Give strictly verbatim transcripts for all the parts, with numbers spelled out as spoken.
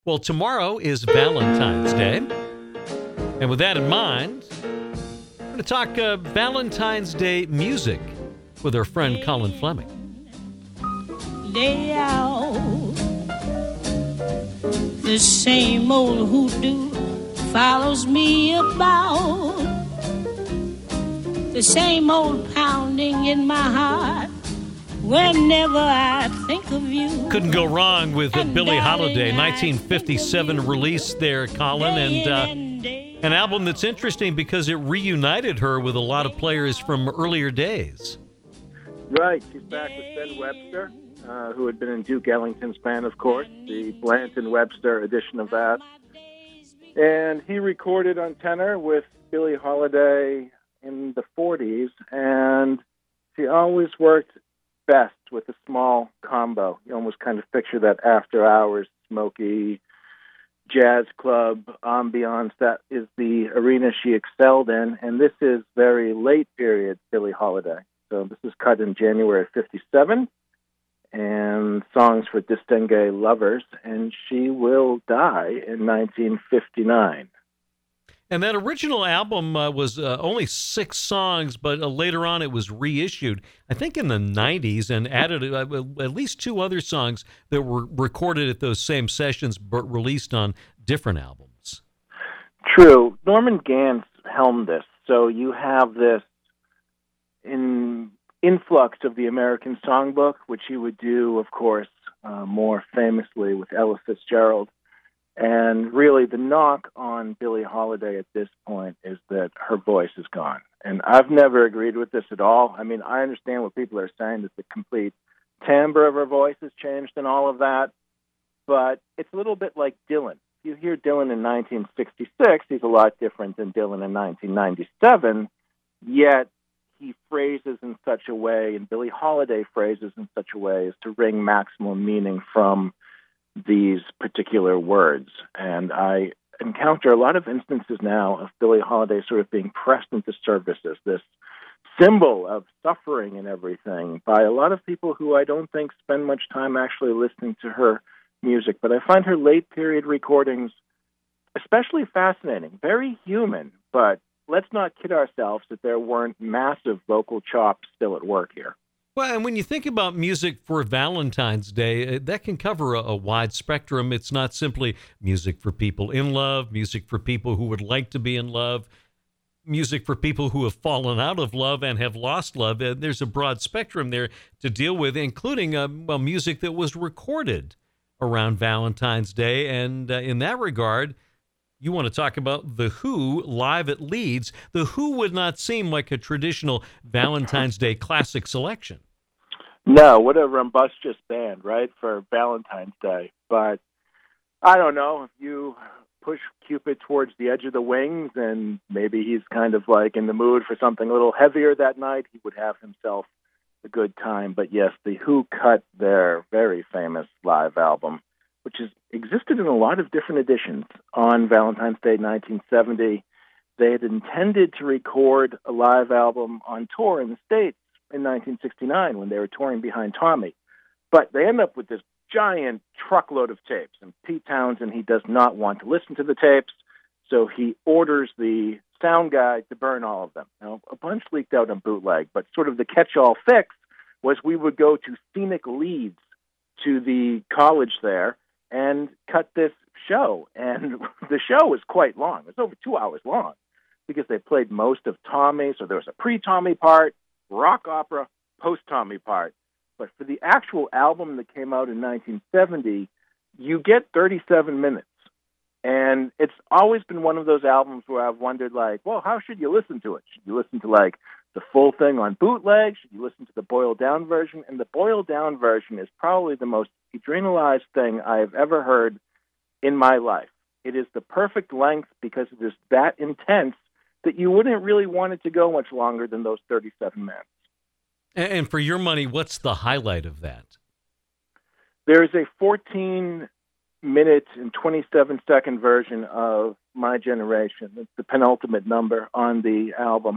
Well, tomorrow is Valentine's Day. And with that in mind, we're going to talk uh, Valentine's Day music with our friend Colin Fleming. Lay out the same old hoodoo follows me about. The same old pounding in my heart whenever I think of you. Couldn't go wrong with uh, Billie Holiday, nineteen fifty-seven release there, Colin, and uh, an album that's interesting because it reunited her with a lot of players from earlier days. Right, she's back with Ben Webster, uh, who had been in Duke Ellington's band, of course, the Blanton-Webster edition of that. And he recorded on tenor with Billie Holiday in the forties, and she always worked best with a small combo. You almost kind of picture that after-hours, smoky jazz club ambiance. That is the arena she excelled in, and this is very late period Billie Holiday. So this is cut in January of fifty-seven, and songs for distingué lovers, and she will die in nineteen fifty-nine. And that original album uh, was uh, only six songs, but uh, later on it was reissued, I think in the nineties, and added uh, at least two other songs that were recorded at those same sessions but released on different albums. True. Norman Gans helmed this, so you have this in influx of the American Songbook, which he would do, of course, uh, more famously with Ella Fitzgerald. And really, the knock on Billie Holiday at this point is that her voice is gone. And I've never agreed with this at all. I mean, I understand what people are saying, that the complete timbre of her voice has changed and all of that. But it's a little bit like Dylan. If you hear Dylan in nineteen sixty-six, he's a lot different than Dylan in nineteen ninety-seven, yet he phrases in such a way, and Billie Holiday phrases in such a way as to wring maximum meaning from these particular words. And I encounter a lot of instances now of Billie Holiday sort of being pressed into service as this symbol of suffering and everything by a lot of people who I don't think spend much time actually listening to her music. But I find her late period recordings especially fascinating, very human, but let's not kid ourselves that there weren't massive vocal chops still at work here. Well, and when you think about music for Valentine's Day, that can cover a, a wide spectrum. It's not simply music for people in love, music for people who would like to be in love, music for people who have fallen out of love and have lost love. And there's a broad spectrum there to deal with, including uh, well, music that was recorded around Valentine's Day. And uh, in that regard, you want to talk about The Who live at Leeds. The Who would not seem like a traditional Valentine's Day classic selection. No, what a rumbustious band, right, for Valentine's Day. But I don't know, if you push Cupid towards the edge of the wings and maybe he's kind of like in the mood for something a little heavier that night, he would have himself a good time. But yes, The Who cut their very famous live album, which has existed in a lot of different editions, on Valentine's Day nineteen seventy. They had intended to record a live album on tour in the States in nineteen sixty-nine when they were touring behind Tommy. But they end up with this giant truckload of tapes, and Pete Townsend, he does not want to listen to the tapes, so he orders the sound guy to burn all of them. Now, a bunch leaked out on bootleg, but sort of the catch-all fix was we would go to scenic Leeds, to the college there, and cut this show. And the show was quite long. It was over two hours long because they played most of Tommy. So there was a pre-Tommy part, rock opera, post-Tommy part. But for the actual album that came out in nineteen seventy, you get thirty-seven minutes. And it's always been one of those albums where I've wondered, like, well, how should you listen to it? Should you listen to, like, the full thing on bootleg? Should you listen to the boiled-down version? And the boiled-down version is probably the most adrenalized thing I've ever heard in my life. It is the perfect length because it is that intense that you wouldn't really want it to go much longer than those thirty-seven minutes. And for your money, what's the highlight of that? There's a fourteen-minute and twenty-seven second version of My Generation. It's the penultimate number on the album.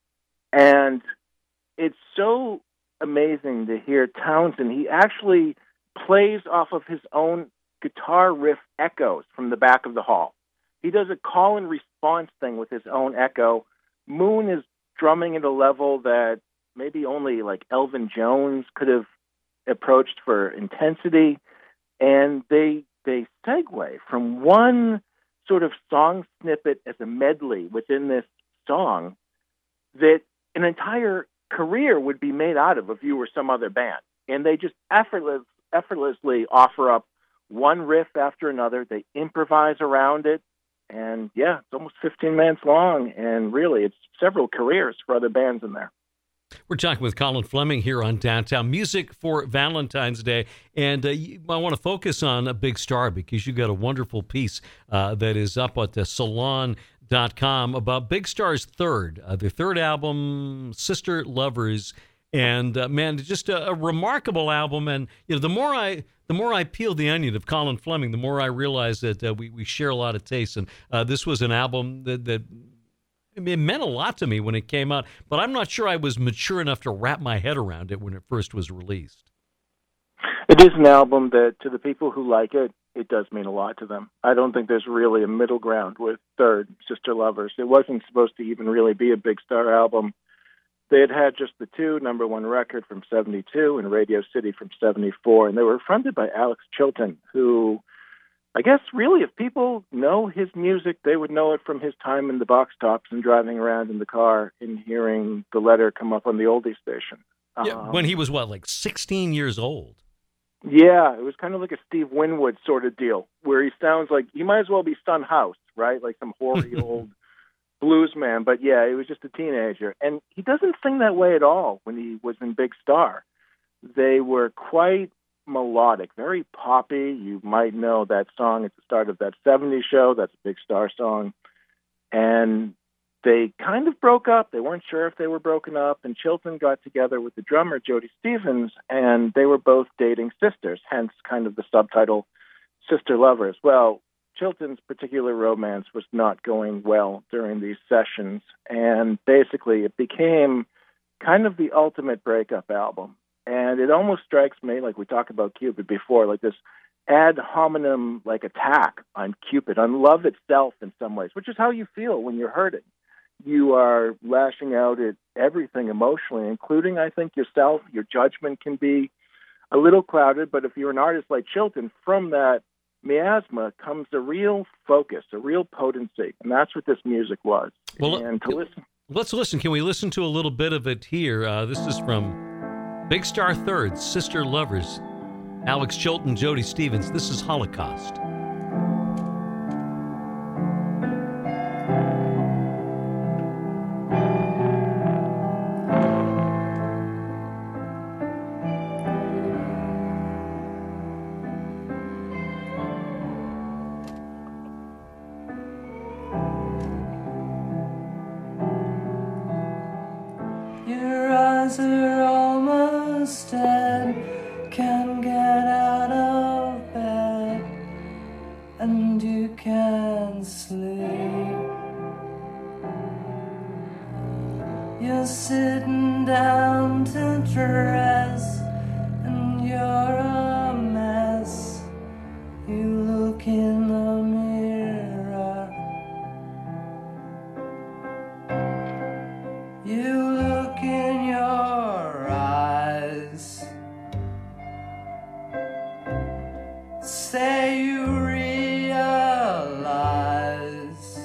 And it's so amazing to hear Townsend. He actually plays off of his own guitar riff echoes from the back of the hall. He does a call and response thing with his own echo. Moon is drumming at a level that maybe only like Elvin Jones could have approached for intensity. And they they segue from one sort of song snippet as a medley within this song that an entire career would be made out of if you were some other band. And they just effortless, effortlessly offer up one riff after another. They improvise around it. And yeah, it's almost fifteen minutes long. And really, it's several careers for other bands in there. We're talking with Colin Fleming here on Downtown Music for Valentine's Day. And uh, I want to focus on a Big Star because you got a wonderful piece uh, that is up at the salon dot com about Big Star's third, uh, their third album, Sister Lovers. And uh, man, just a, a remarkable album. And you know, the more I the more I peel the onion of Colin Fleming, the more I realize that uh, we we share a lot of tastes. And uh, this was an album that that it meant a lot to me when it came out, but I'm not sure I was mature enough to wrap my head around it when it first was released. It is an album that, to the people who like it, it does mean a lot to them. I don't think there's really a middle ground with Third, Sister Lovers. It wasn't supposed to even really be a Big Star album. They had had just the two, number one record from seventy-two and Radio City from seventy-four, and they were fronted by Alex Chilton, who, I guess, really, if people know his music, they would know it from his time in the box tops and driving around in the car and hearing the letter come up on the oldie station. Yeah, um, when he was, what, like sixteen years old? Yeah, it was kind of like a Steve Winwood sort of deal, where he sounds like he might as well be Son House, right? Like some hoary old blues man. But yeah, he was just a teenager. And he doesn't sing that way at all when he was in Big Star. They were quite melodic, very poppy. You might know that song at the start of That seventies Show. That's a Big Star song. And they kind of broke up. They weren't sure if they were broken up. And Chilton got together with the drummer, Jody Stevens, and they were both dating sisters, hence kind of the subtitle Sister Lovers. Well, Chilton's particular romance was not going well during these sessions. And basically it became kind of the ultimate breakup album. And it almost strikes me, like we talked about Cupid before, like this ad hominem like attack on Cupid, on love itself in some ways, which is how you feel when you're hurting. You are lashing out at everything emotionally, including, I think, yourself. Your judgment can be a little clouded, but if you're an artist like Chilton, from that miasma comes a real focus, a real potency, and that's what this music was. Well, and to listen, let's listen. Can we listen to a little bit of it here? Uh, this is from Big Star Third, Sister Lovers, Alex Chilton, Jody Stevens. This is Holocaust. Your eyes are almost dead, can't get out of bed, and you can't sleep. You're sitting down to dress, and you're a mess. You look in the mirror. You look in your eyes. Say you realize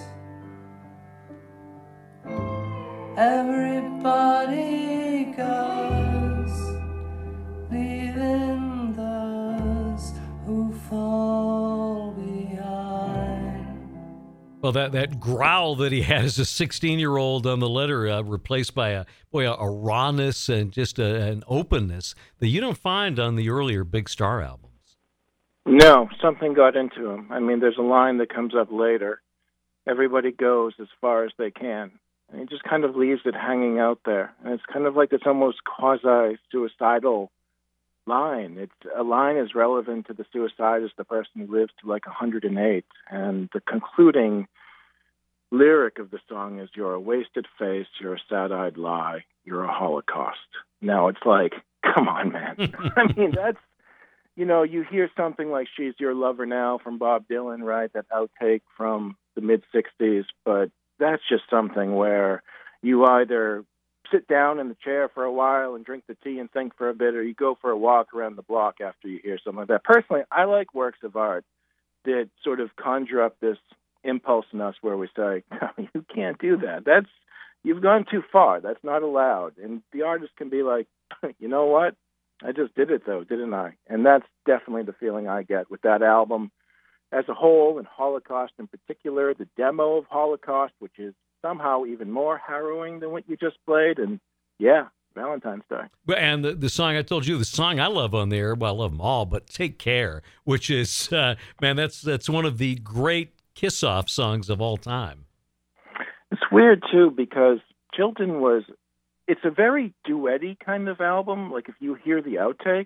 everybody goes, leaving those who fall behind. Well, that, that growl that he had as a sixteen-year-old on the letter uh, replaced by a boy a, a rawness and just a, an openness that you don't find on the earlier Big Star albums. no, something got into him. I mean, there's a line that comes up later. Everybody goes as far as they can. And he just kind of leaves it hanging out there. And it's kind of like this almost quasi-suicidal line. It's a line as relevant to the suicide as the person who lives to like one hundred eight. And the concluding lyric of the song is, you're a wasted face, you're a sad-eyed lie, you're a Holocaust. Now it's like, come on, man. I mean, that's you know, you hear something like She's Your Lover Now from Bob Dylan, right? That outtake from the mid-sixties, but that's just something where you either sit down in the chair for a while and drink the tea and think for a bit, or you go for a walk around the block after you hear something like that. Personally, I like works of art that sort of conjure up this impulse in us where we say, you can't do that. That's, you've gone too far. That's not allowed. And the artist can be like, you know what? I just did it, though, didn't I? And that's definitely the feeling I get with that album as a whole, and Holocaust in particular, the demo of Holocaust, which is somehow even more harrowing than what you just played. And, yeah, Valentine's Day. And the, the song I told you, the song I love on there, well, I love them all, but Take Care, which is, uh, man, that's that's one of the great kiss-off songs of all time. It's weird, too, because Chilton was, it's a very duet-y kind of album, like if you hear the outtakes.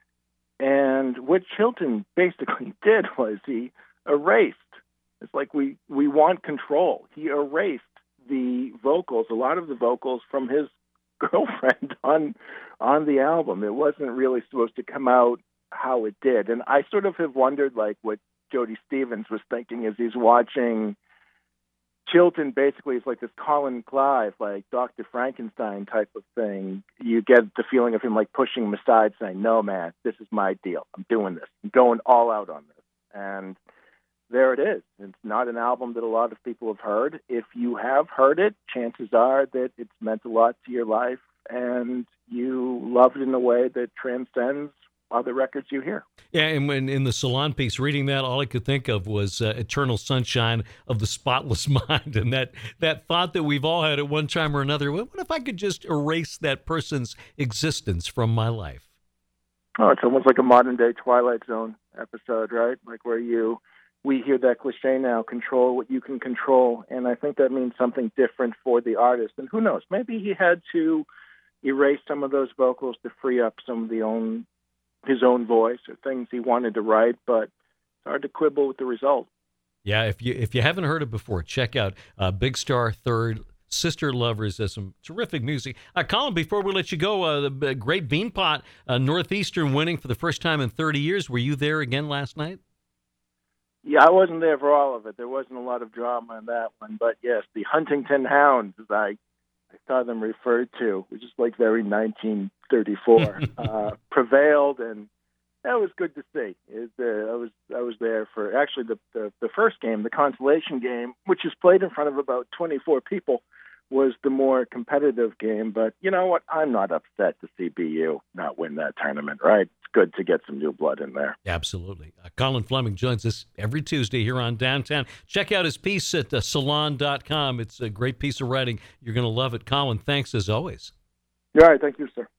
And what Chilton basically did was he erased, it's like we, we want control. He erased the vocals, a lot of the vocals from his girlfriend on on the album. It wasn't really supposed to come out how it did. And I sort of have wondered, like, what Jody Stevens was thinking as he's watching Chilton. Basically, it's like this Colin Clive, like Doctor Frankenstein type of thing. You get the feeling of him like pushing him aside, saying, no, man, this is my deal. I'm doing this. I'm going all out on this. And there it is. It's not an album that a lot of people have heard. If you have heard it, chances are that it's meant a lot to your life and you love it in a way that transcends other records you hear. Yeah, and when in the Salon piece, reading that, all I could think of was uh, Eternal Sunshine of the Spotless Mind, and that, that thought that we've all had at one time or another, what if I could just erase that person's existence from my life? Oh, it's almost like a modern-day Twilight Zone episode, right? Like where you, we hear that cliche now, control what you can control, and I think that means something different for the artist. And who knows, maybe he had to erase some of those vocals to free up some of the own his own voice or things he wanted to write, but it's hard to quibble with the result. Yeah, if you if you haven't heard it before, check out uh, Big Star Third, Sister Lovers. There's some terrific music. Uh, Colin, before we let you go, uh, the great Beanpot, uh, Northeastern winning for the first time in thirty years. Were you there again last night? Yeah, I wasn't there for all of it. There wasn't a lot of drama in that one, but yes, the Huntington Hounds, as I, I saw them referred to, which is like very nineteen thirty-four, uh, prevailed, and that was good to see. It, uh, I was I was there for actually the, the the first game, the consolation game, which is played in front of about twenty-four people, was the more competitive game. But you know what? I'm not upset to see B U not win that tournament. Right? It's good to get some new blood in there. Absolutely. Uh, Colin Fleming joins us every Tuesday here on Downtown. Check out his piece at uh, salon dot com. It's a great piece of writing. You're going to love it. Colin, thanks as always. All right. Thank you, sir.